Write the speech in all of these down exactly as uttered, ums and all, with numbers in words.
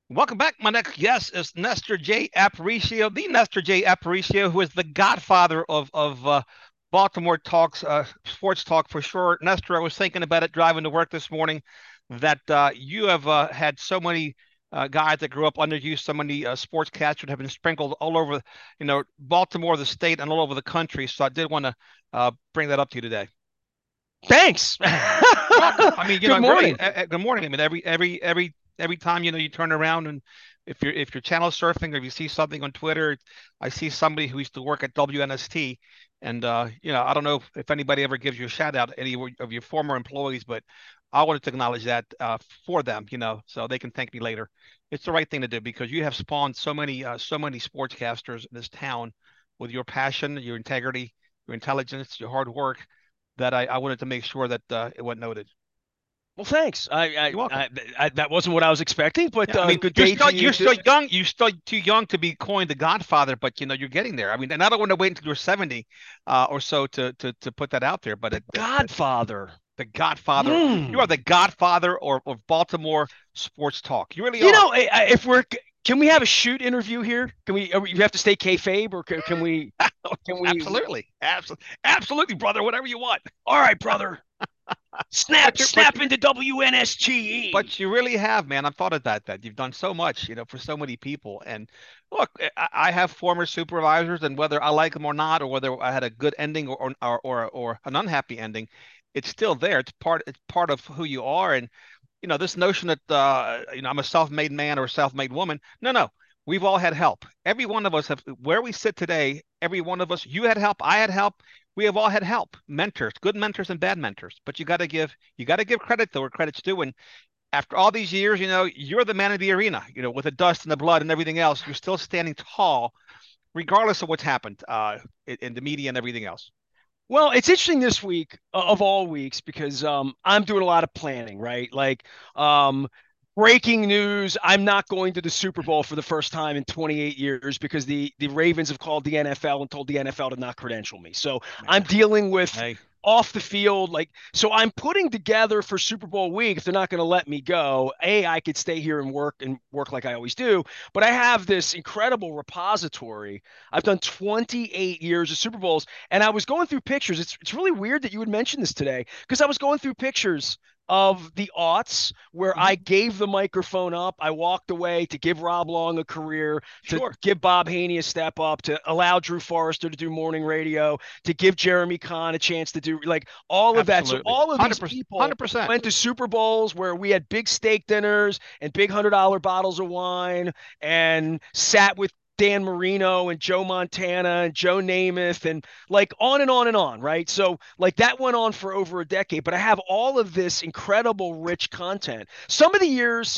Welcome back. My next guest is Nestor J. Aparicio, the Nestor J. Aparicio, who is the godfather of of uh, Baltimore talks, uh, sports talk for sure. Nestor, I was thinking about it driving to work this morning that uh, you have uh, had so many uh, guys that grew up under you, so many uh, sportscasters have been sprinkled all over, you know, Baltimore, the state, and all over the country. So I did want to uh, bring that up to you today. Thanks. You're welcome. I mean, you Good know, really, morning. uh, uh, good morning. I mean, every every every every time you know you turn around and if you're if you're channel surfing or if you see something on Twitter, I see somebody who used to work at W N S T, and uh, you know, I don't know if, if anybody ever gives you a shout out, any of your former employees, but I wanted to acknowledge that uh, for them, you know, so they can thank me later. It's the right thing to do because you have spawned so many uh, so many sportscasters in this town with your passion, your integrity, your intelligence, your hard work that I, I wanted to make sure that uh, it went noted. Well, thanks. I, I, You're welcome. I, I that wasn't what I was expecting, but Yeah, I uh, mean, good you're day still to you you're too. still young. You're still too young to be coined the Godfather, but you know you're getting there. I mean, and I don't want to wait until you're seventy uh, or so to to to put that out there. But The it, it, it, Godfather. the Godfather, you are Hmm. the Godfather or of Baltimore sports talk. You really You are. know, I- I- if we're can we have a shoot interview here? Can we? Are we you have to stay kayfabe, or can, can we? Can we? Absolutely, absolutely, absolutely, brother. Whatever you want. All right, brother. Snap, But you're but snap into W N S T E. but you really have, man. I've thought of that, that you've done so much, you know, for so many people. And look, I, I have former supervisors, and whether I like them or not, or whether I had a good ending or or or, or an unhappy ending, it's still there. It's part it's part of who you are. And you know, this notion that uh, you know, I'm a self-made man or a self-made woman. No, no. We've all had help. Every one of us have where we sit today, every one of us, you had help, I had help. We have all had help, mentors, good mentors and bad mentors. But you got to give you got to give credit though where credit's due. And after all these years, you know, you're the man of the arena, you know, with the dust and the blood and everything else, you're still standing tall, regardless of what's happened uh, in, in the media and everything else. Well, it's interesting this week uh, of all weeks because um, I'm doing a lot of planning, right? Like, um, breaking news: I'm not going to the Super Bowl for the first time in twenty-eight years because the the Ravens have called the N F L and told the N F L to not credential me. So I'm Man, dealing with hey, off the field, like, so I'm putting together for Super Bowl week. If they're not going to let me go, a I could stay here and work and work like I always do, but I have this incredible repository. I've done twenty-eight years of Super Bowls, and I was going through pictures. It's it's really weird that you would mention this today because I was going through pictures of the aughts where I hmm gave the microphone up. I walked away to give Rob Long a career, to sure, give Bob Haney a step up, to allow Drew Forrester to do morning radio, to give Jeremy Kahn a chance to do like all of that. So absolutely, all of these hundred percent, people hundred percent. went to Super Bowls where we had big steak dinners and big hundred dollar bottles of wine and sat with Dan Marino and Joe Montana and Joe Namath and like on and on and on, right? So like that went on for over a decade, but I have all of this incredible rich content. Some of the years,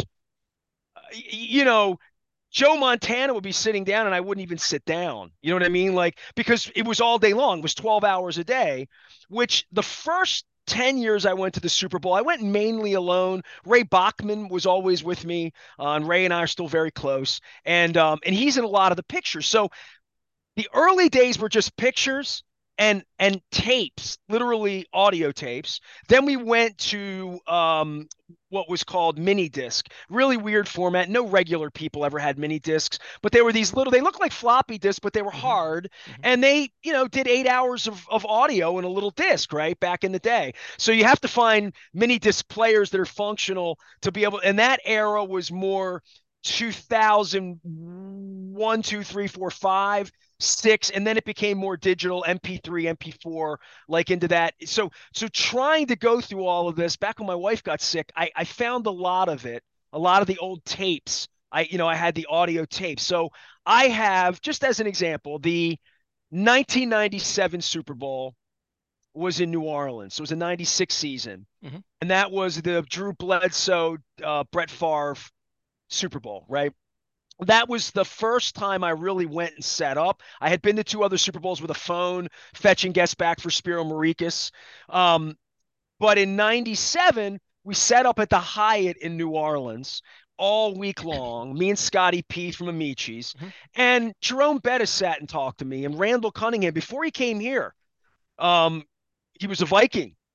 you know, Joe Montana would be sitting down and I wouldn't even sit down. You know what I mean? Like, because it was all day long, it was twelve hours a day, which the first ten years I went to the Super Bowl, I went mainly alone. Ray Bachman was always with me, uh, and Ray and I are still very close. And um, and he's in a lot of the pictures. So the early days were just pictures and and tapes, literally audio tapes. Then we went to um, what was called mini disc, really weird format. No regular people ever had mini discs, but they were these little. They looked like floppy disks, but they were hmm hard, hmm and they you know did eight hours of of audio in a little disc, right back in the day. So you have to find mini disc players that are functional to be able. And that era was more two thousand one, two, three, four, five, six, and then it became more digital, M P three, M P four, like into that. So, so trying to go through all of this back when my wife got sick, I, I found a lot of it, a lot of the old tapes. I, you know, I had the audio tapes. So I have, just as an example, the nineteen ninety-seven Super Bowl was in New Orleans. So it was a ninety-six season. hmm And that was the Drew Bledsoe, uh, Brett Favre Super Bowl, right? That was the first time I really went and set up. I had been to two other Super Bowls with a phone, fetching guests back for Spiro Marikis. Um, but in ninety-seven, we set up at the Hyatt in New Orleans all week long, me and Scotty P from Amici's. hmm And Jerome Bettis sat and talked to me, and Randall Cunningham, before he came here, um, he was a Viking.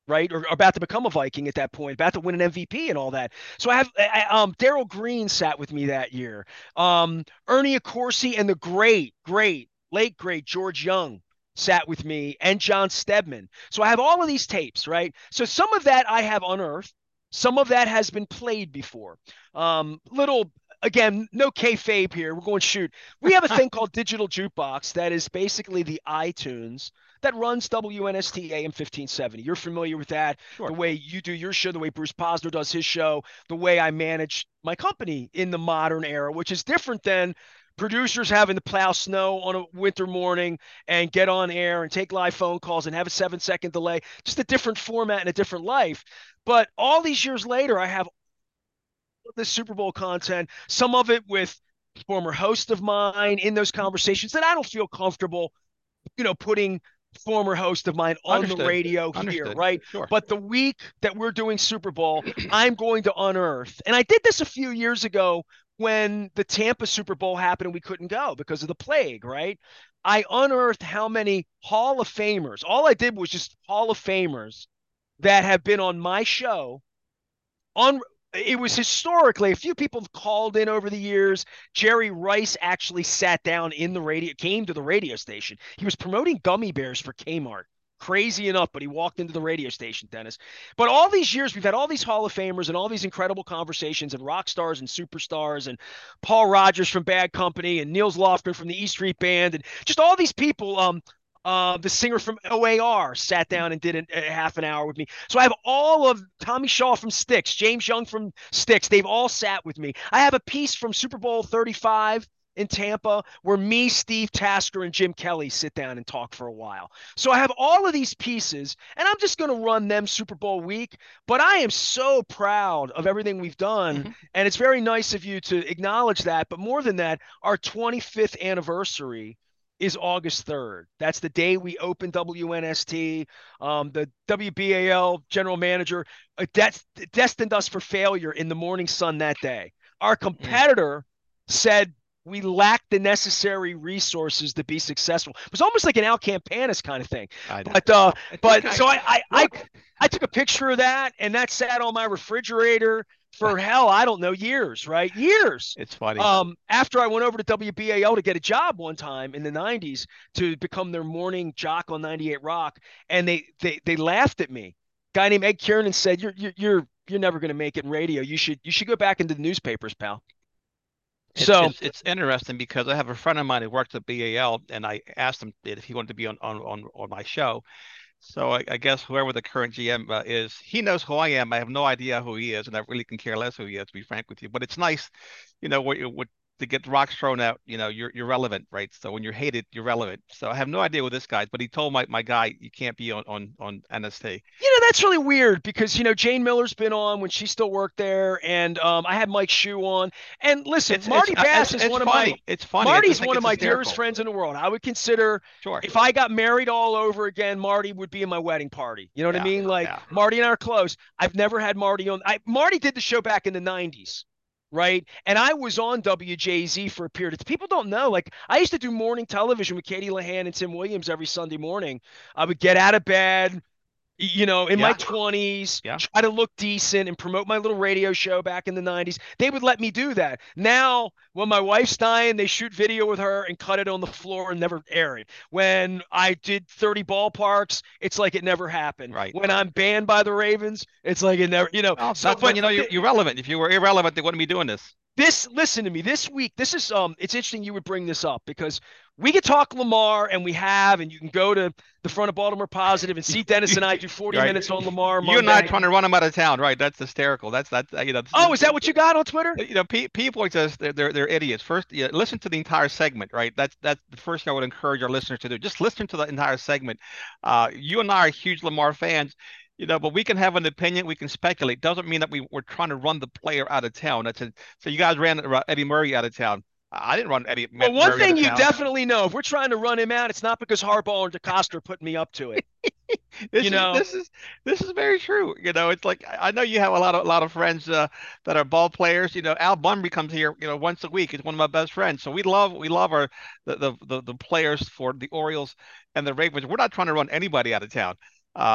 right? Or, or about to become a Viking at that point, about to win an M V P and all that. So I have I, um, Daryl Green sat with me that year. Um, Ernie Accorsi and the great, great, late great George Young sat with me, and John Stedman. So I have all of these tapes, right? So some of that I have unearthed. Some of that has been played before. Um, little again, no kayfabe here. We're going to shoot. We have a thing called Digital Jukebox that is basically the iTunes that runs W N S T A M fifteen seventy. You're familiar with that, the Sure. way you do your show, the way Bruce Posner does his show, the way I manage my company in the modern era, which is different than producers having to plow snow on a winter morning and get on air and take live phone calls and have a seven second delay. Just a different format and a different life. But all these years later, I have this Super Bowl content, some of it with former hosts of mine in those conversations that I don't feel comfortable, you know, putting former host of mine on the Understood. radio here, Understood. right? Sure. But the week that we're doing Super Bowl, I'm going to unearth. And I did this a few years ago when the Tampa Super Bowl happened and we couldn't go because of the plague, right? I unearthed how many Hall of Famers. All I did was just Hall of Famers that have been on my show on it was historically a few people have called in over the years. Jerry Rice actually sat down in the radio, came to the radio station. He was promoting gummy bears for Kmart. Crazy enough, but he walked into the radio station, Dennis. But all these years, we've had all these Hall of Famers and all these incredible conversations and rock stars and superstars and Paul Rogers from Bad Company and Niels Lofgren from the E Street Band and just all these people. Um, uh, the singer from O A R sat down and did a, a half an hour with me. So I have all of Tommy Shaw from Styx, James Young from Styx. They've all sat with me. I have a piece from Super Bowl thirty-five in Tampa where me, Steve Tasker, and Jim Kelly sit down and talk for a while. So I have all of these pieces, and I'm just going to run them Super Bowl week. But I am so proud of everything we've done, Mhm. and it's very nice of you to acknowledge that. But more than that, our twenty-fifth anniversary is August third. That's the day we opened W N S T. Um, the W B A L general manager uh, that's destined us for failure in the morning sun that day. Our Mm. competitor said we lacked the necessary resources to be successful. It was almost like an Al Campanis kind of thing. I know. But uh, It's but okay. so I I, I Look, I took a picture of that, and that sat on my refrigerator for hell, I don't know, years, right? Years. it's funny. Um, after I went over to W B A L to get a job one time in the nineties to become their morning jock on ninety-eight Rock, and they they they laughed at me. Guy named Ed Kiernan said, "You're you're you're you're never going to make it in radio. You should you should go back into the newspapers, pal." It's So it's it's interesting because I have a friend of mine who works at B A L, and I asked him if he wanted to be on on on, on my show. So I, I guess whoever the current G M uh, is, he knows who I am. I have no idea who he is, and I really can care less who he is, to be frank with you. But it's nice, you know, what, what to get rocks thrown out. You know, you're you're relevant, right? So when you're hated, you're relevant. So I have no idea who this guy is, but he told my, my guy you can't be on on on N S T. you know, that's really weird because, you know, Jane Miller's been on when she still worked there. And um, I had Mike Shue on. And listen, It's it's Marty uh, Bass it's is it's one of my, funny. It's funny. I just Marty's think one of it's my dearest hysterical. friends in the world. I would consider Sure. if I got married all over again, Marty would be in my wedding party. You know what I Yeah. mean? Like Yeah. Marty and I are close. I've never had Marty on. I, Marty did the show back in the nineties. Right. And I was on W J Z for a period of people don't know. Like I used to do morning television with Katie Lahan and Tim Williams every Sunday morning. I would get out of bed, you know, in my Yeah. twenties, Yeah. try to look decent and promote my little radio show back in the nineties. They would let me do that. Now, when my wife's dying, they shoot video with her and cut it on the floor and never air it. When I did thirty ballparks, it's like it never happened. Right. When I'm banned by the Ravens, it's like it never, you know. Well, So, that's when but you know you're, th- you're relevant. If you were irrelevant, they wouldn't be doing this. this, listen to me, this week, this is, um, it's interesting you would bring this up because we could talk Lamar and we have, and you can go to the front of Baltimore Positive and see Dennis and I do forty Right. minutes on Lamar You and I Monday. trying to run them out of town, right? That's hysterical. That's that's uh, you know. Oh, is that what you got on Twitter? You know, pe people are just they're, they're they're idiots. First, yeah, listen to the entire segment, right? That's that's the first thing I would encourage our listeners to do. Just listen to the entire segment. Uh, you and I are huge Lamar fans, you know, but we can have an opinion. We can speculate. Doesn't mean that we we're trying to run the player out of town. That's a, so you guys ran uh, Eddie Murray out of town. I didn't run Eddie Well, one Murray out thing of you town. definitely know, if we're trying to run him out, it's not because Harbaugh and DeCosta are putting me up to it. This You is know, this is this is very true. You know, it's like I know you have a lot of a lot of friends uh, that are ball players. You know, Al Bunbury comes here, you know, once a week. He's one of my best friends. So we love we love our the the the, the players for the Orioles and the Ravens. We're not trying to run anybody out of town. Uh,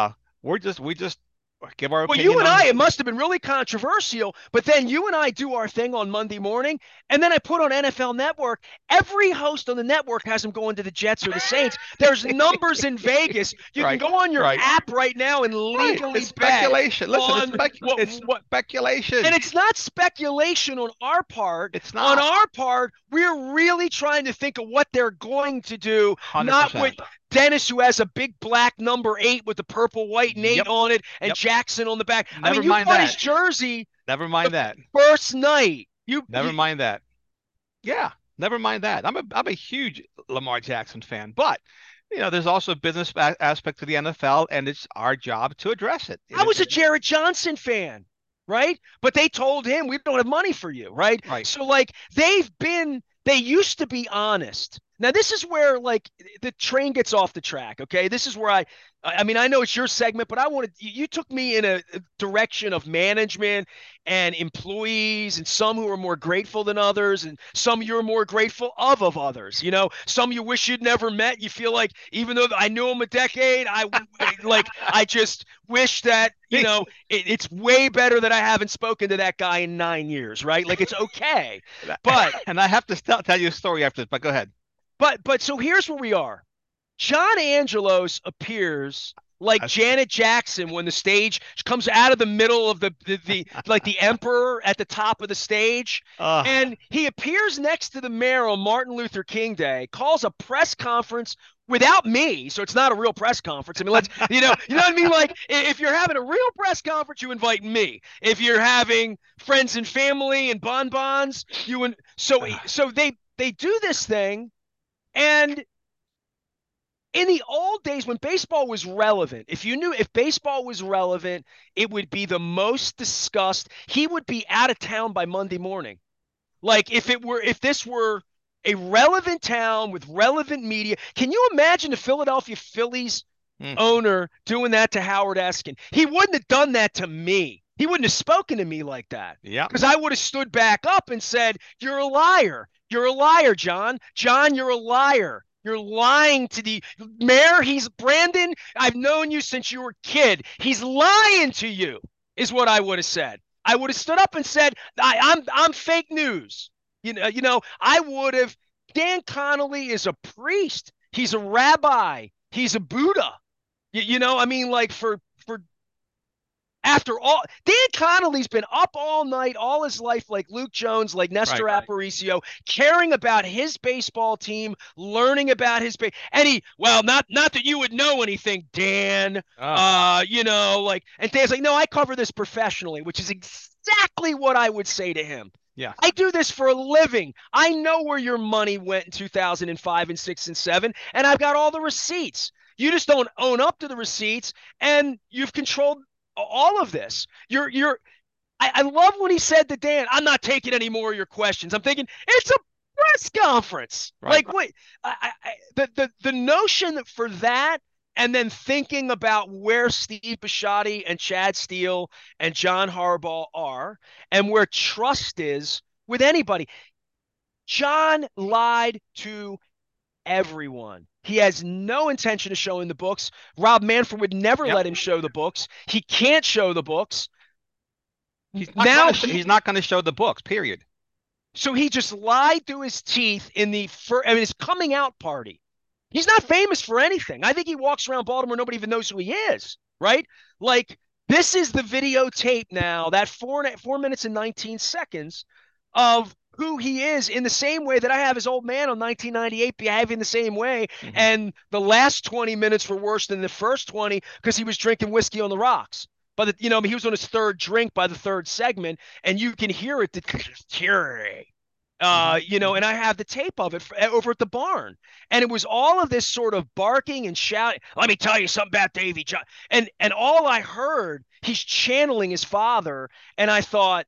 we're just we just give our Well, you opinion and on. I, it must have been really controversial, but then you and I do our thing on Monday morning, and then I put on N F L Network. Every host on the network has them going to the Jets or the Saints. There's numbers in Vegas. You can Right, go on your right, app right now and right. legally It's bet speculation. Listen, it's on spec what it's what speculation. and it's not speculation on our part. It's On not. our part, we're really trying to think of what they're going to do, not what one hundred percent. Dennis, who has a big black number eight with the purple, white, and eight Yep, on it, and yep. Jackson on the back. I Never mean, you mind bought his that. jersey Never the mind that. first night. You, Never you mind that. Yeah, never mind that. I'm a I'm a huge Lamar Jackson fan, but you know, there's also a business a aspect to the N F L, and it's our job to address it. I And it, was a it Jared Johnson fan, right? But they told him we don't have money for you, right? right. So like they've been they used to be honest. Now this is where like the train gets off the track, okay? This is where I I mean I know it's your segment, but I wanted you, you took me in a, a direction of management and employees and some who are more grateful than others and some you're more grateful of of others. You know, some you wish you'd never met. You feel like even though I knew him a decade, I like I just wish that, you know, it, it's way better that I haven't spoken to that guy in nine years, right? Like it's okay. But And I have to tell, tell you a story after this, but go ahead. but but so here's where we are. John Angelos appears like That's, Janet Jackson when the stage comes out of the middle of the, the, the like the emperor at the top of the stage. uh, And he appears next to the mayor on Martin Luther King Day, calls a press conference without me. So it's not a real press conference. I mean, let's, you know, you know what I mean? Like if you're having a real press conference, you invite me. If you're having friends and family and bonbons, you and so so they they do this thing. And in the old days when baseball was relevant, if you knew if baseball was relevant, it would be the most discussed. He would be out of town by Monday morning. Like if it were if this were a relevant town with relevant media, can you imagine the Philadelphia Phillies mm, owner doing that to Howard Eskin? He wouldn't have done that to me. He wouldn't have spoken to me like that yeah, because I would have stood back up and said, "You're a liar. You're a liar, John. John, you're a liar. You're lying to the mayor. He's Brandon. I've known you since you were a kid. He's lying to you," is what I would have said. I would have stood up and said, I, "I'm I'm fake news." You know, you know, I would have. Dan Connolly is a priest. He's a rabbi. He's a Buddha. You, you know, I mean, like for for after all, Dan Connolly's been up all night, all his life, like Luke Jones, like Nestor right. Aparicio, caring about his baseball team, learning about his base. And he, well, not not that you would know anything, Dan. Oh, Uh, you know, like, and Dan's like, no, I cover this professionally, which is exactly what I would say to him. yeah, I do this for a living. I know where your money went in two thousand five and six and seven, and I've got all the receipts. You just don't own up to the receipts, and you've controlled all of this. You're you're I, I love when he said to Dan, "I'm not taking any more of your questions." I'm thinking it's a press conference. right. Like, wait, I, I, the the the notion that for that, and then thinking about where Steve Bisciotti and Chad Steele and John Harbaugh are, and where trust is with anybody. John lied to everyone. He has no intention of showing the books. Rob Manfred would never Yep. let him show the books. He can't show the books. He's not Now gonna sh- he, he's not going to show the books. Period. so he just lied through his teeth in the fir- I mean his coming out party. He's not famous for anything. I think he walks around Baltimore, nobody even knows who he is, right? Like this is the videotape now, that four four minutes and nineteen seconds of who he is in the same way that I have his old man on nineteen ninety-eight behaving the same way. Hmm. And the last twenty minutes were worse than the first twenty because he was drinking whiskey on the rocks. But the, you know, he was on his third drink by the third segment, and you can hear it deteriorate. Uh, you know, and I have the tape of it for, over at the barn, and it was all of this sort of barking and shouting. Let me tell you something about Davy John, and and all I heard, he's channeling his father, and I thought,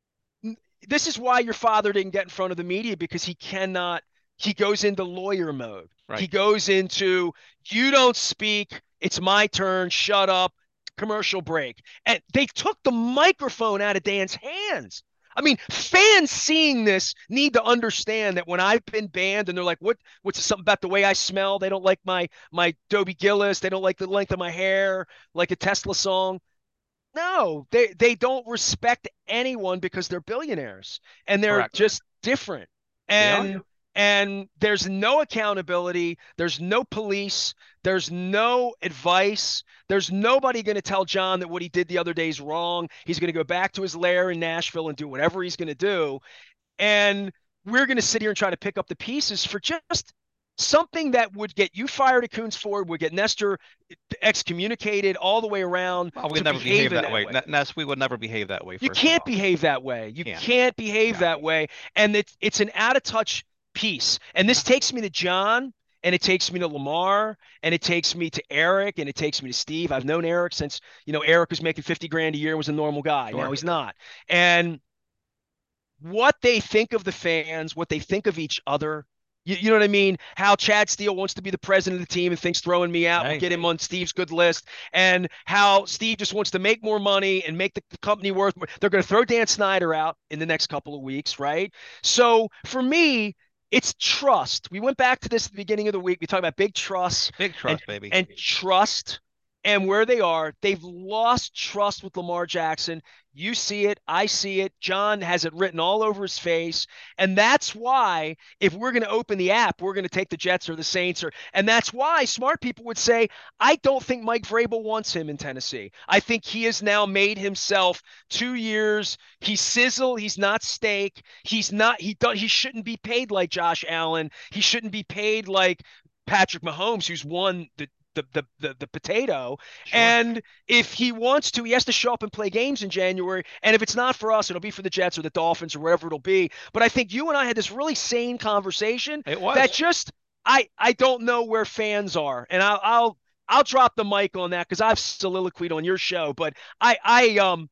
this is why your father didn't get in front of the media because he cannot. He goes into lawyer mode. He Right. goes into you don't speak. It's my turn. Shut up. Commercial break. And they took the microphone out of Dan's hands. I mean, fans seeing this need to understand that when I've been banned and they're like, what what's something about the way I smell? They don't like my my Dobie Gillis, they don't like the length of my hair, like a Tesla song. No, they they don't respect anyone because they're billionaires and they're Correct. just different. They are. And and there's no accountability, there's no police, there's no advice. There's nobody going to tell John that what he did the other day is wrong. He's going to go back to his lair in Nashville and do whatever he's going to do. And we're going to sit here and try to pick up the pieces for just something that would get you fired at Coons Ford, would get Nestor excommunicated all the way around Well, we to never behave behaving that that way. way. Ness, we would never behave that way, You first of can't all. behave that way. You Can't. can't behave Yeah. that way. And it's it's an out of touch piece. And this takes me to John, and it takes me to Lamar, and it takes me to Eric, and it takes me to Steve. I've known Eric since, you know, Eric was making fifty grand a year, was a normal guy. Sure. Now he's not. And what they think of the fans, what they think of each other. You, you know what I mean? How Chad Steele wants to be the president of the team and thinks throwing me out Hey. will get him on Steve's good list, and how Steve just wants to make more money and make the company worth more. They're going to throw Dan Snyder out in the next couple of weeks, right? So for me, it's trust. We went back to this at the beginning of the week. We talked about big trust, Big trust, and, baby. and trust and where they are. They've lost trust with Lamar Jackson. You see it. I see it. John has it written all over his face. And that's why if we're going to open the app, we're going to take the Jets or the Saints. Or, and that's why smart people would say, I don't think Mike Vrabel wants him in Tennessee. I think he has now made himself two years. He's sizzle. He's not steak. He's not, he, do, he shouldn't be paid like Josh Allen. He shouldn't be paid like Patrick Mahomes, who's won the the the the, the potato. Sure. And if he wants to, he has to show up and play games in January. And if it's not for us, it'll be for the Jets or the Dolphins or wherever it'll be. But I think you and I had this really sane conversation It was. that just I I don't know where fans are, and I'll I'll I'll drop the mic on that because I've soliloquied on your show. But I I um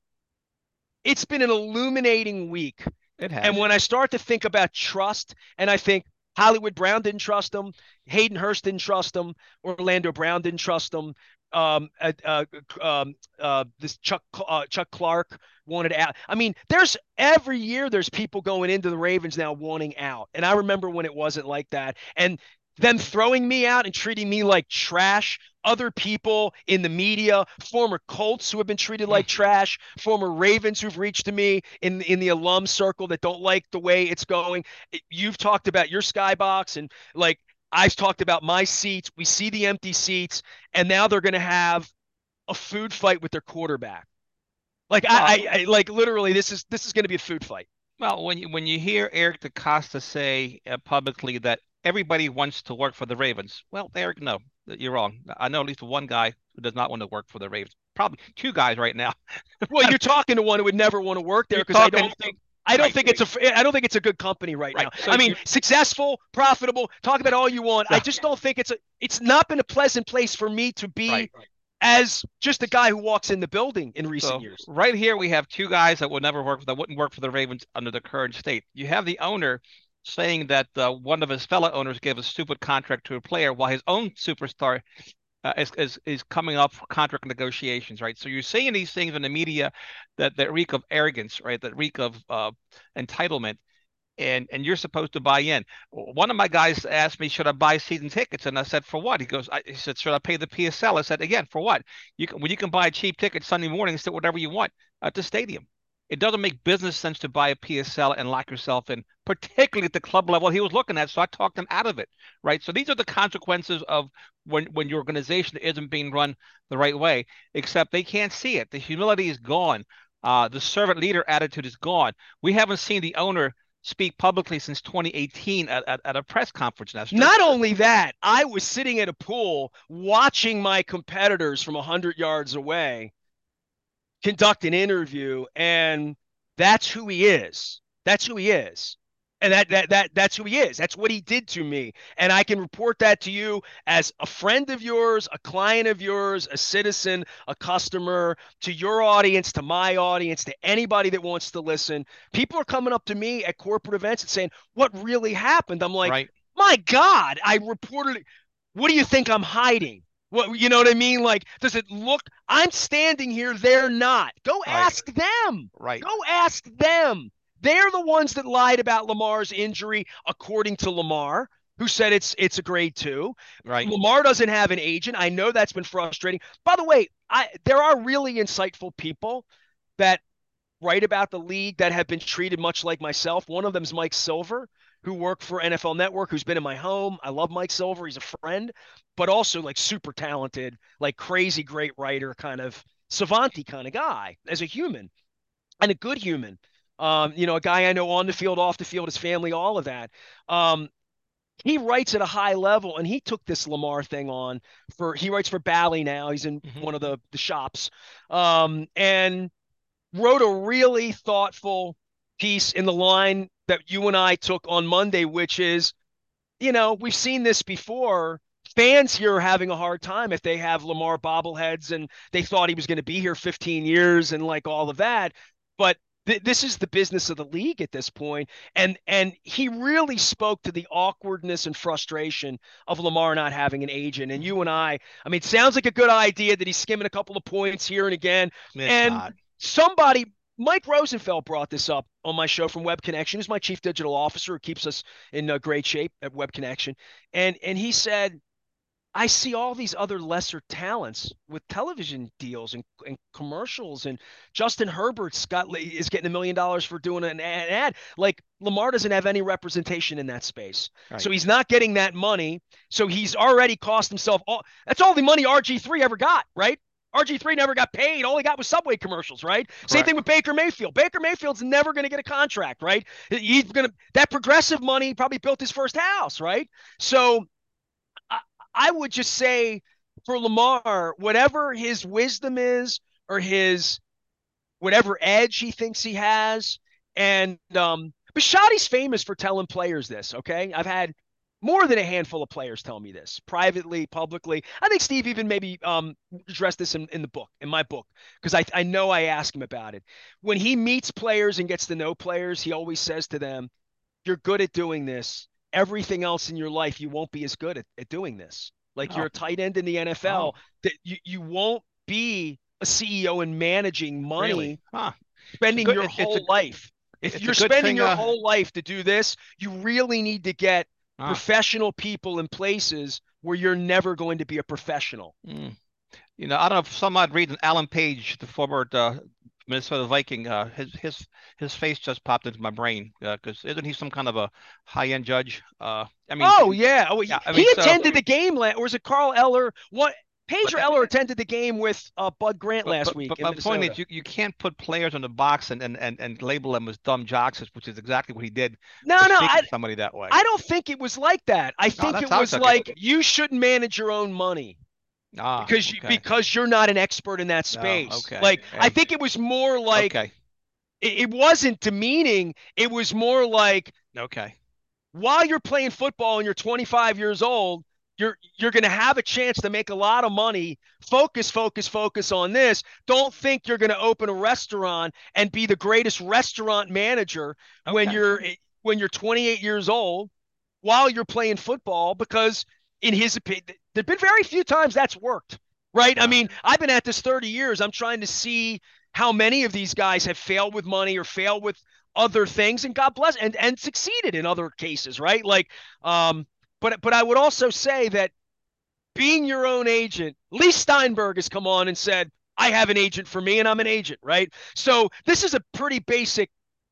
it's been an illuminating week. It has. And when I start to think about trust, and I think Hollywood Brown didn't trust him, Hayden Hurst didn't trust him, Orlando Brown didn't trust him. Um, uh, uh, um, uh, this Chuck uh, Chuck Clark wanted out. I mean, there's every year there's people going into the Ravens now wanting out, and I remember when it wasn't like that. And them throwing me out and treating me like trash. Other people in the media, former Colts who have been treated like trash, former Ravens who've reached to me in in the alum circle that don't like the way it's going. You've talked about your skybox, and like I've talked about my seats. We see the empty seats, and now they're going to have a food fight with their quarterback. Like I, I, I like literally, this is this is going to be a food fight. Well, when you when you hear Eric DeCosta say uh, publicly that everybody wants to work for the Ravens, well, Eric, no, you're wrong. I know at least one guy who does not want to work for the Ravens. Probably two guys right now. Well, you're talking to one who would never want to work there because I don't think I don't right. think it's a I don't think it's a good company right, right. now. So I mean, successful, profitable, talk about all you want. I just don't think it's a it's not been a pleasant place for me to be right. as just a guy who walks in the building in recent so, years. Right here we have two guys that would never work that wouldn't work for the Ravens under the current state. You have the owner saying that uh, one of his fellow owners gave a stupid contract to a player while his own superstar uh, is, is is coming up for contract negotiations, right? So you're seeing these things in the media that, that reek of arrogance, right? That reek of uh, entitlement, and and you're supposed to buy in. One of my guys asked me, should I buy season tickets? And I said, for what? He goes, I, he said, should I pay the P S L? I said, again, for what? You can, when you can buy a cheap ticket Sunday morning and sit whatever you want at the stadium. It doesn't make business sense to buy a P S L and lock yourself in, particularly at the club level he was looking at. So I talked him out of it, right? So these are the consequences of when, when your organization isn't being run the right way, except they can't see it. The humility is gone. Uh, the servant leader attitude is gone. We haven't seen the owner speak publicly since twenty eighteen at, at, at a press conference. Now, not only that, I was sitting at a pool watching my competitors from one hundred yards away conduct an interview, and that's who he is. That's who he is. And that that that that's who he is. That's what he did to me. And I can report that to you as a friend of yours, a client of yours, a citizen, a customer, to your audience, to my audience, to anybody that wants to listen. People are coming up to me at corporate events and saying, what really happened? I'm like, right. My God, I reported. What do you think I'm hiding? What, you know what I mean? Like, does it look, I'm standing here, they're not. Go Right. ask them. Right. Go ask them. They're the ones that lied about Lamar's injury, according to Lamar, who said it's it's a grade two. Right. Lamar doesn't have an agent. I know that's been frustrating. By the way, I there are really insightful people that write about the league that have been treated much like myself. One of them is Mike Silver, who worked for N F L Network, who's been in my home. I love Mike Silver. He's a friend, but also like super talented, like crazy great writer, kind of savanty kind of guy as a human and a good human. Um, you know, a guy I know on the field, off the field, his family, all of that. Um, he writes at a high level, and he took this Lamar thing on for. He writes for Bally now. He's in Hmm. one of the the shops, um, and wrote a really thoughtful piece in the line that you and I took on Monday, which is, you know, we've seen this before. Fans here are having a hard time if they have Lamar bobbleheads and they thought he was going to be here fifteen years and like all of that. But th- this is the business of the league at this point. And and he really spoke to the awkwardness and frustration of Lamar not having an agent. And you and I, I mean, it sounds like a good idea that he's skimming a couple of points here and again. It's And not. somebody Mike Rosenfeld brought this up on my show from Web Connection. He's my chief digital officer who keeps us in uh, great shape at Web Connection. And and he said, I see all these other lesser talents with television deals and, and commercials, and Justin Herbert's got is getting a million dollars for doing an ad. Like Lamar doesn't have any representation in that space, Right. so he's not getting that money. So he's already cost himself all. That's all the money R G three ever got, right? R G three never got paid. All he got was Subway commercials, right? Same thing Correct. with Baker Mayfield. Baker Mayfield's never going to get a contract, right? He's going to that progressive money probably built his first house, right? So I, I would just say for Lamar, whatever his wisdom is or his whatever edge he thinks he has, and um, Bashadi's famous for telling players this. Okay, I've had more than a handful of players tell me this privately, publicly. I think Steve even maybe um, addressed this in, in the book, in my book, because I, I know I ask him about it. When he meets players and gets to know players, he always says to them, you're good at doing this. Everything else in your life, you won't be as good at, at doing this. Like you're Oh. a tight end in the N F L, Oh. that you, you won't be a C E O and managing Really? money, Huh. It's a spending good. your It, it's a. whole life. If It's a you're good spending thing. your Uh. whole life to do this, you really need to get Huh. professional people in places where you're never going to be a professional. Mm. You know, I don't know if some odd reason Alan Page, the former uh, Minnesota Viking, uh, his his his face just popped into my brain because uh, isn't he some kind of a high-end judge? Uh, I mean, Oh yeah. Oh, yeah. he, I mean, he so, attended the game, or was it Carl Eller? What Page but or Eller attended the game with uh, Bud Grant but last but week but in my point is, Minnesota. you, you can't put players on the box and, and and and label them as dumb jocks, which is exactly what he did No, for no, speaking I to somebody that way. I don't think it was like that. I No, think that's it how I was took it. like you shouldn't manage your own money Ah, because you, okay. because you're not an expert in that No, space. okay. Like I Hey, think it was more like okay. it, it wasn't demeaning. It was more like Okay. while you're playing football and you're twenty-five years old, you're you're going to have a chance to make a lot of money. Focus, focus, focus on this. Don't think you're going to open a restaurant and be the greatest restaurant manager when Okay. you're when you're twenty-eight years old while you're playing football because in his opinion there've been very few times that's worked. Right? I Uh, mean, I've been at this thirty years. I'm trying to see how many of these guys have failed with money or failed with other things, and God bless, and and succeeded in other cases, right? Like, um, but but I would also say that being your own agent, Lee Steinberg has come on and said, I have an agent for me, and I'm an agent, right? So this is a pretty basic.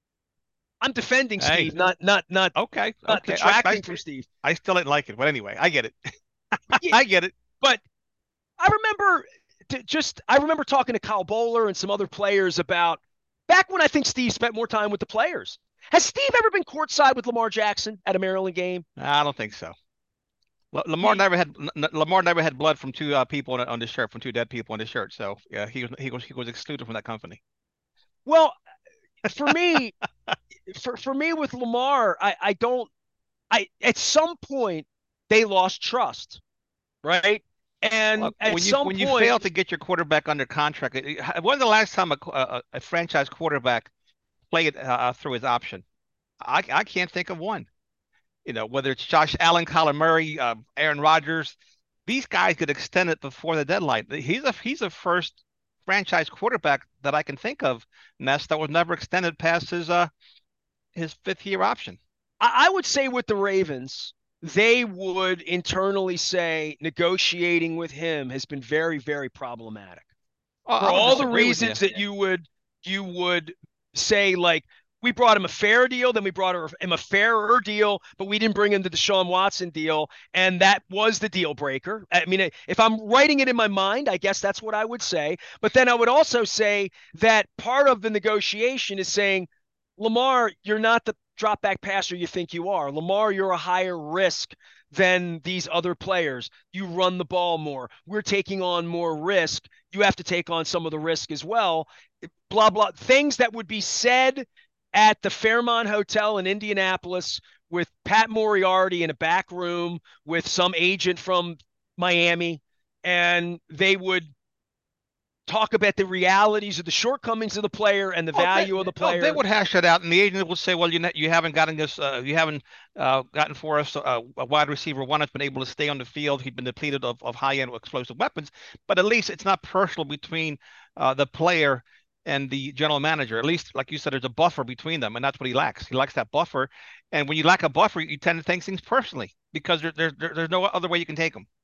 I'm defending hey. Steve, not not not Okay. not Okay. I I detracting from Steve. I still didn't like it, but anyway, I get it. But yeah, I get it. but I remember just I remember talking to Kyle Bowler and some other players about back when I think Steve spent more time with the players. Has Steve ever been courtside with Lamar Jackson at a Maryland game? I don't think so. L- Lamar He, never had N- Lamar never had blood from two uh, people on, on the shirt, from two dead people on the shirt. So yeah, he was he was he was excluded from that company. well, for me, for for me with Lamar, I I don't I at some point they lost trust, right? And Look, at when you some when you point, fail to get your quarterback under contract, it- it- when's the last time a, a, a franchise quarterback played uh, uh, through his option? I I can't think of one. You know, whether it's Josh Allen, Kyler Murray, uh, Aaron Rodgers, these guys get extended before the deadline. He's a he's a first franchise quarterback that I can think of, Ness, that was never extended past his uh his fifth year option. I, I would say with the Ravens, they would internally say negotiating with him has been very, very problematic Oh, for I don't all the disagree with you. reasons that you would you would say, like, we brought him a fair deal, then we brought him a fairer deal, but we didn't bring him to the Deshaun Watson deal, and that was the deal breaker. I mean, if I'm writing it in my mind, I guess that's what I would say. But then I would also say that part of the negotiation is saying, Lamar, you're not the drop back passer you think you are. Lamar, you're a higher risk than these other players. You run the ball more. We're taking on more risk. You have to take on some of the risk as well. Blah, blah. Things that would be said at the Fairmont Hotel in Indianapolis with Pat Moriarty in a back room with some agent from Miami, and they would talk about the realities of the shortcomings of the player and the Oh, they, value of the oh, they player. would hash it out, and the agent would say, "Well, you you haven't gotten this, uh, you haven't uh, gotten for us uh, a wide receiver one that's been able to stay on the field. He's been depleted of, of high-end explosive weapons, but at least it's not personal between uh, the player and the general manager. At least, like you said, there's a buffer between them, and that's what he lacks. He lacks that buffer, and when you lack a buffer, you tend to take things personally because there, there, there there's no other way you can take them."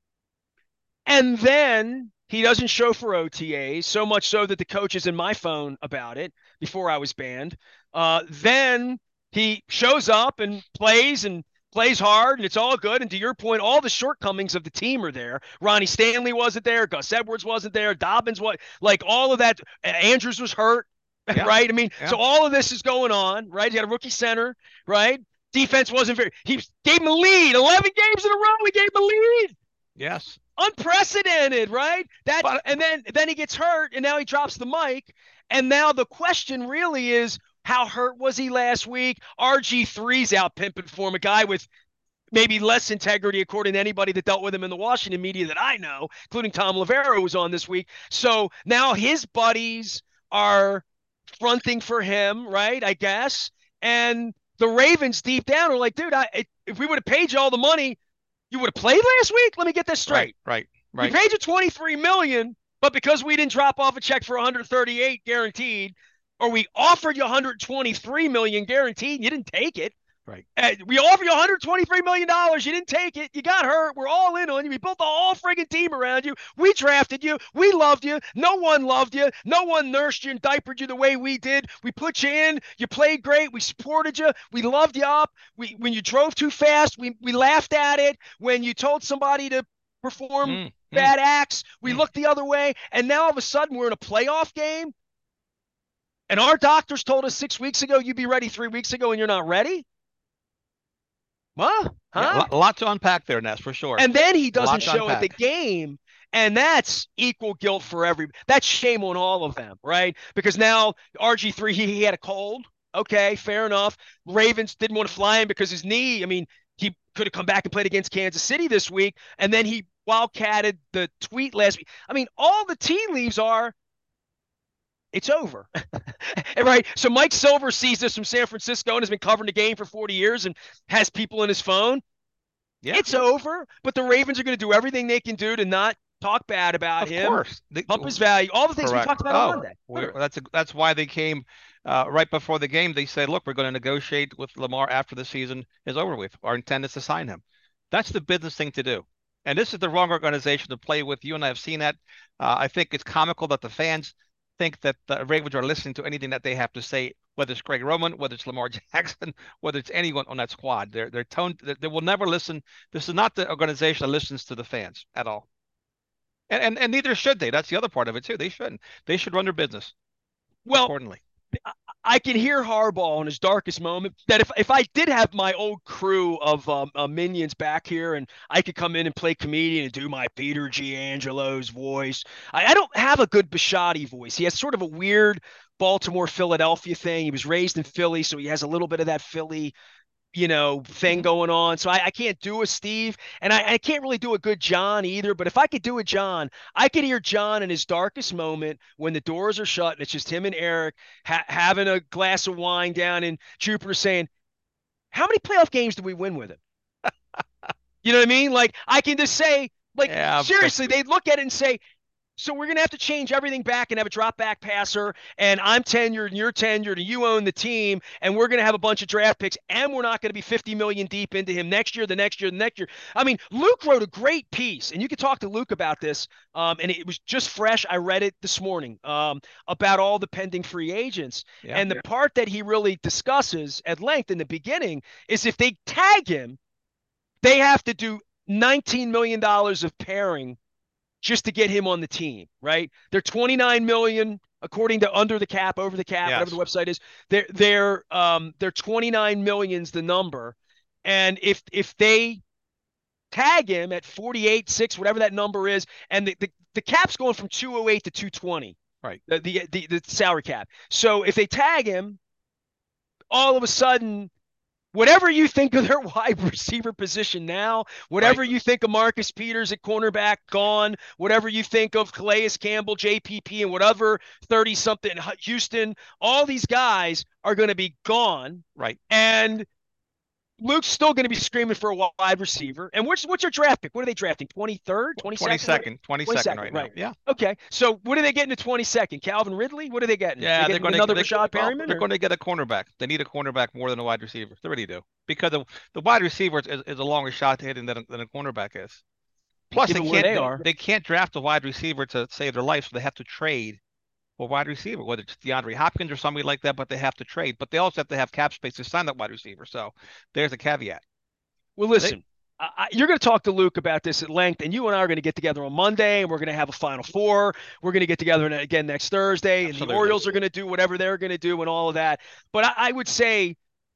And then he doesn't show for O T As, so much so that the coach is in my phone about it before I was banned. Uh, then he shows up and plays and plays hard, and it's all good. And to your point, all the shortcomings of the team are there. Ronnie Stanley wasn't there. Gus Edwards wasn't there. Dobbins, what, like all of that. Andrews was hurt, Yeah, right? I mean, yeah, so all of this is going on, right? You got a rookie center, right? Defense wasn't very. He gave him a lead. eleven games in a row, he gave him a lead. yes. Unprecedented, right? That But and then then he gets hurt, and now he drops the mic. And now the question really is, how hurt was he last week? R G three's out pimping for him, a guy with maybe less integrity, according to anybody that dealt with him in the Washington media that I know, including Tom Lavero, who was on this week. So now his buddies are fronting for him, right? I guess. And the Ravens deep down are like, dude, I, if we would have paid you all the money, you would have played last week? Let me get this right, straight. right, We right. paid you twenty-three million dollars, but because we didn't drop off a check for one hundred thirty-eight guaranteed, or we offered you one hundred twenty-three million dollars guaranteed, you didn't take it. Right. Uh, we offered you one hundred twenty-three million dollars. You didn't take it. You got hurt. We're all in on you. We built a whole friggin' team around you. We drafted you. We loved you. No one loved you. No one nursed you and diapered you the way we did. We put you in. You played great. We supported you. We loved you up. We when you drove too fast, we we laughed at it. When you told somebody to perform Mm, mm, bad acts, we mm. looked the other way. And now all of a sudden we're in a playoff game. And our doctors told us six weeks ago you'd be ready three weeks ago, and you're not ready. Huh? Yeah, a Huh? lot, a lot to unpack there, Ness, for sure. And then he A lot doesn't to show at the unpack. game. And that's equal guilt for every. That's shame on all of them, right? Because now R G three, he, he had a cold. Okay, fair enough. Ravens didn't want to fly him because his knee. I mean, he could have come back and played against Kansas City this week. And then he wildcatted the tweet last week. I mean, all the tea leaves are it's over. Right. So Mike Silver sees this from San Francisco and has been covering the game for forty years and has people in his phone. Yeah, It's over, but the Ravens are going to do everything they can do to not talk bad about of him, course. The- pump his value, all the things we correct. talked about on Oh, Monday. we're, Literally. that's a, that's why they came uh, right before the game. They said, "Look, we're going to negotiate with Lamar after the season is over with. Our intent is to sign him." That's the business thing to do. And this is the wrong organization to play with. You and I have seen that. Uh, I think it's comical that the fans think that the Ravens are listening to anything that they have to say, whether it's Greg Roman, whether it's Lamar Jackson, whether it's anyone on that squad. They're they're toned. They, they will never listen. This is not the organization that listens to the fans at all. And, and and neither should they. That's the other part of it too. They shouldn't. They should run their business Well, accordingly. I can hear Harbaugh in his darkest moment. That if if I did have my old crew of um, uh, minions back here, and I could come in and play comedian and do my Peter Giangelo's voice, I, I don't have a good Bisciotti voice. He has sort of a weird Baltimore Philadelphia thing. He was raised in Philly, so he has a little bit of that Philly you know, thing Hmm. going on. So I, I can't do a Steve, and I, I can't really do a good John either. But if I could do a John, I could hear John in his darkest moment when the doors are shut and it's just him and Eric ha- having a glass of wine down in Jupiter, saying, "How many playoff games did we win with him?" You know what I mean? Like I can just say, like Yeah, but seriously, they look at it and say, So we're gonna have to change everything back and have a drop back passer. And I'm tenured and you're tenured and you own the team. And we're gonna have a bunch of draft picks. And we're not gonna be fifty million deep into him next year, the next year, the next year. I mean, Luke wrote a great piece, and you could talk to Luke about this. Um, and it was just fresh. I read it this morning um, about all the pending free agents. Yeah. And the part that he really discusses at length in the beginning is if they tag him, they have to do nineteen million dollars of pairing just to get him on the team, right? They're twenty-nine million according to under the cap, over the cap, whatever Yes. the website is. They're they're um they're twenty-nine million's the number. And if if they tag him at forty-eight, six, whatever that number is, and the, the, the cap's going from two oh eight to two twenty. Right. The, the the the salary cap. So if they tag him, all of a sudden whatever you think of their wide receiver position now, whatever Right. you think of Marcus Peters at cornerback, gone. Whatever you think of Calais Campbell, J P P, and whatever thirty-something Houston, all these guys are going to be gone. Right. And Luke's still going to be screaming for a wide receiver. And what's what's your draft pick? What are they drafting? twenty-third, twenty-second? twenty-second, twenty-second right now. right. Yeah. Okay. So what are they getting to twenty-second? Calvin Ridley? What are they getting? Yeah, they they're going to another they, Rashad well, Perryman? they're Or? going to get a cornerback. They need a cornerback more than a wide receiver. They already do because the, the wide receiver is, is a longer shot to hitting than a, than a cornerback is. Plus, they Given where can't they are. they can't draft a wide receiver to save their life, so they have to trade for wide receiver, whether it's DeAndre Hopkins or somebody like that. But they have to trade. But they also have to have cap space to sign that wide receiver. So there's a caveat. Well, They, listen, I, you're going to talk to Luke about this at length, and you and I are going to get together on Monday, and we're going to have a Final Four. We're going to get together again next Thursday, and the absolutely. Orioles are going to do whatever they're going to do and all of that. But I, I would say,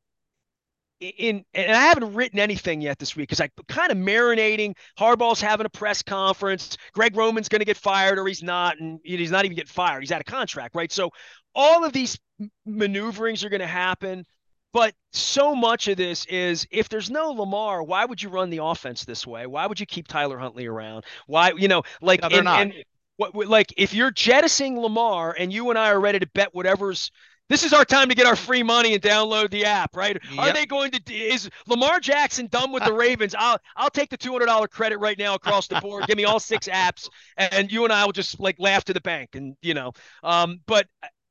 in and I haven't written anything yet this week because I'm kind of marinating. Harbaugh's having a press conference. Greg Roman's going to get fired, or he's not, and he's not even getting fired. He's out of contract, right? So all of these maneuverings are going to happen. But so much of this is if there's no Lamar, why would you run the offense this way? Why would you keep Tyler Huntley around? Why, you know, like, no, they're and, not. and what, like if you're jettisoning Lamar and you and I are ready to bet whatever's, this is our time to get our free money and download the app, right? Yep. Are they going to, is Lamar Jackson done with the Ravens? I'll, I'll take the two hundred dollars credit right now across the board. Give me all six apps and you and I will just like laugh to the bank and, you know, um, but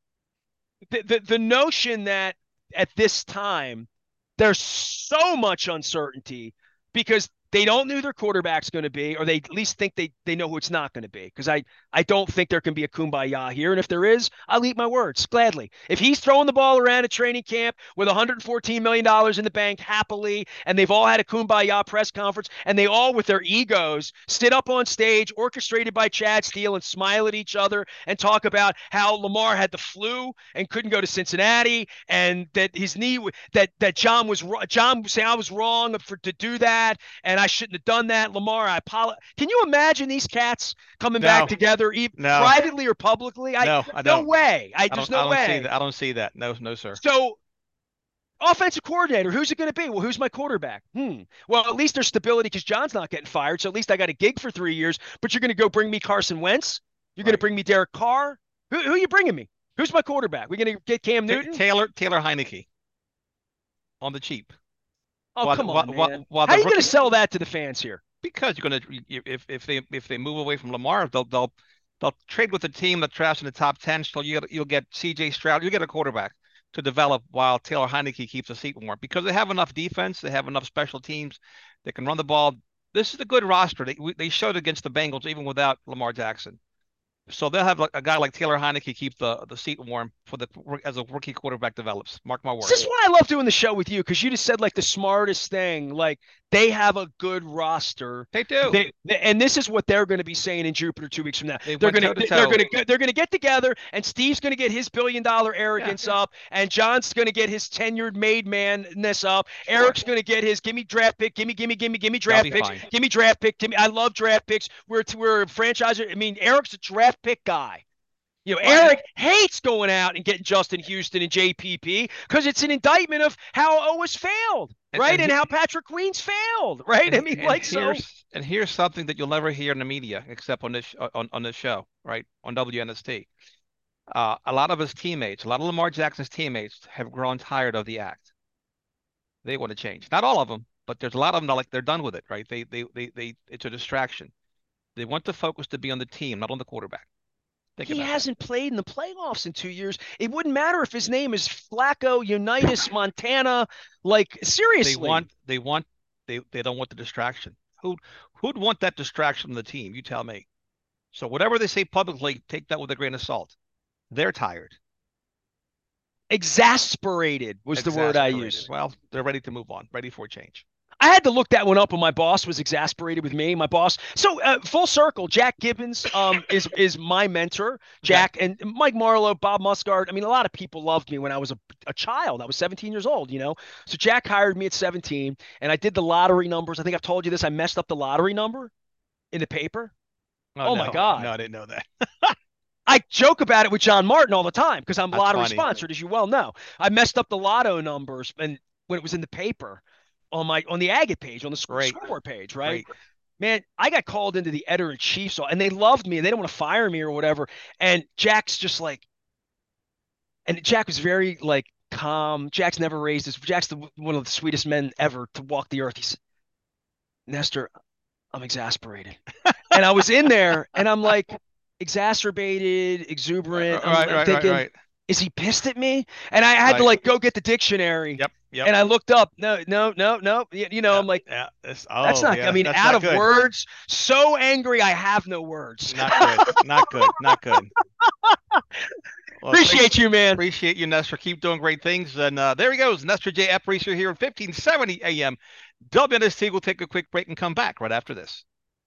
the, the, the notion that, at this time, there's so much uncertainty because they don't know who their quarterback's going to be, or they at least think they, they know who it's not going to be. Because I, I don't think there can be a kumbaya here. And if there is, I'll eat my words gladly. If he's throwing the ball around at training camp with one hundred fourteen million dollars in the bank happily, and they've all had a kumbaya press conference, and they all, with their egos, sit up on stage, orchestrated by Chad Steele, and smile at each other and talk about how Lamar had the flu and couldn't go to Cincinnati, and that his knee, that that John was John saying I was wrong for to do that, and I shouldn't have done that. Lamar, I apologize. Can you imagine these cats coming No. back together, even No. privately or publicly? I, No, I no don't. way. I, I there's don't. I no don't see way. that. I don't see that. No, no, sir. So, offensive coordinator, who's it going to be? Well, who's my quarterback? Hmm. Well, at least there's stability because John's not getting fired. So at least I got a gig for three years. But you're going to go bring me Carson Wentz? You're going to Right. bring me Derek Carr? Who, who are you bringing me? Who's my quarterback? We're going to get Cam Ta- Newton? Taylor Taylor Heineke on the cheap. Oh, While- come while- on, while- man. while How the are you going rookie- to sell that to the fans here? Because you're gonna if if they if they move away from Lamar, they'll they'll they'll trade with a team that drafts in the top ten. So you you'll get C J Stroud, you get a quarterback to develop while Taylor Heineke keeps the seat warm because they have enough defense, they have enough special teams, they can run the ball. This is a good roster. They they showed against the Bengals even without Lamar Jackson. So they'll have like a guy like Taylor Heineke keep the the seat warm for the as a rookie quarterback develops. Mark my words. This is why I love doing the show with you because you just said like the smartest thing. Like they have a good roster. They do. They, they- and this is what they're going to be saying in Jupiter two weeks from now. They They're went going to toe-to-toe. they're going to they're going to get together, and Steve's going to get his billion dollar arrogance up, and John's going to get his tenured made manness up. Eric's going to get his give me draft pick, give me give me give me give me draft be picks, fine. give me draft pick. Give me, I love draft picks. We're we're a franchise. I mean, Eric's a draft pick guy. You know, Well, Eric hates going out and getting Justin Houston and J P P because it's an indictment of how Otis failed, And- right? and And, he- how Patrick Queens failed, right? And, I mean, and like so. here's, and here's something that you'll never hear in the media except on this on, on this show, right? On W N S T. Uh, a lot of his teammates, a lot of Lamar Jackson's teammates have grown tired of the act. They want to change. Not all of them, but there's a lot of them that like they're done with it, right? They they they they it's a distraction. They want the focus to be on the team, not on the quarterback. Think He about that. hasn't played in the playoffs in two years. It wouldn't matter if his name is Flacco, Unitas, Montana. Like, They seriously. want they want they they don't want the distraction. Who who'd want that distraction on the team? You tell me. So whatever they say publicly, take that with a grain of salt. They're tired, Exasperated was the word I exasperated. use. Well, they're ready to move on, ready for a change. I had to look that one up when my boss was exasperated with me. My boss. So uh, full circle, Jack Gibbons um, is is my mentor. Okay. Jack and Mike Marlowe, Bob Muscard. I mean, a lot of people loved me when I was a, a child. I was seventeen years old, you know. So Jack hired me at seventeen, and I did the lottery numbers. I think I've told you this. I messed up the lottery number in the paper. Oh Oh my no, no, God. I didn't know that. I joke about it with John Martin all the time because I'm That's lottery funny. sponsored, as you well know. I messed up the lotto numbers and when it was in the paper on my on the agate page on the Great, scoreboard page, right? great. Man, I got called into the editor in chief, so and they loved me and they didn't want to fire me or whatever. And Jack's just like, and Jack was very like calm. Jack's never raised his. Jack's the, one of the sweetest men ever to walk the earth. He said, Nestor, I'm exasperated. And I was in there and I'm like exacerbated, Right, exuberant. I'm, right, I'm right, right, thinking, right. is he pissed at me? And I had to Right. like go get the dictionary Yep, yep. and I looked up. No, no, no, no. You, you know, Yeah, I'm like, yeah. It's, that's oh, not, I yeah. mean, That's out not of good. words, so angry, I have no words. Not good. Not good. Not good. Well, thanks. Appreciate you, man. Appreciate you, Nestor. Keep doing great things. And uh, there he goes, Nestor J. Epreiser here at fifteen seventy A M. W N S T will take a quick break and come back right after this.